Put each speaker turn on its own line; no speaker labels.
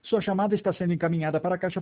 Sua chamada está sendo encaminhada para a caixa